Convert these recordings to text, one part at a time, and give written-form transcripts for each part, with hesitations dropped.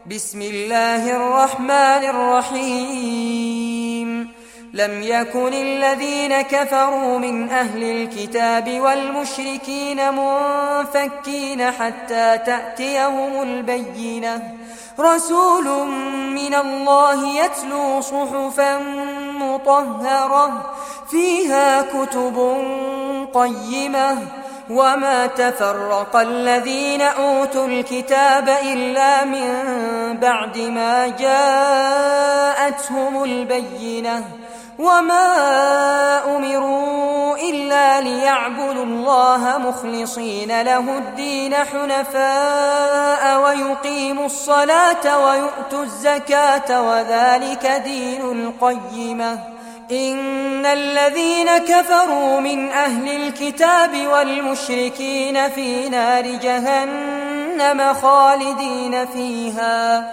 بسم الله الرحمن الرحيم. لم يكن الذين كفروا من أهل الكتاب والمشركين منفكين حتى تأتيهم البينة، رسول من الله يتلو صحفا مطهرة فيها كتب قيمة، وما تفرق الذين أوتوا الكتاب إلا من بعد ما جاءتهم البينة، وما أمروا إلا ليعبدوا الله مخلصين له الدين حنفاء ويقيموا الصلاة ويؤتوا الزكاة وذلك دين القيمة. إن الذين كفروا من أهل الكتاب والمشركين في نار جهنم خالدين فيها،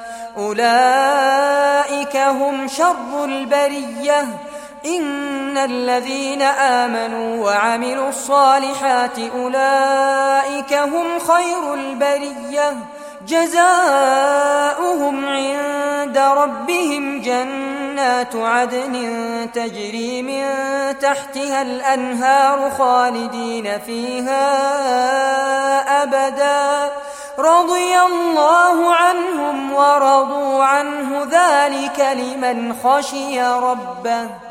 أولئك هم شر البرية. إن الذين آمنوا وعملوا الصالحات أولئك هم خير البرية، جزاؤهم عند ربهم جنات عدن تجري من تحتها الأنهار خالدين فيها أبدا، رضي الله عنهم ورضوا عنه، ذلك لمن خشي ربه.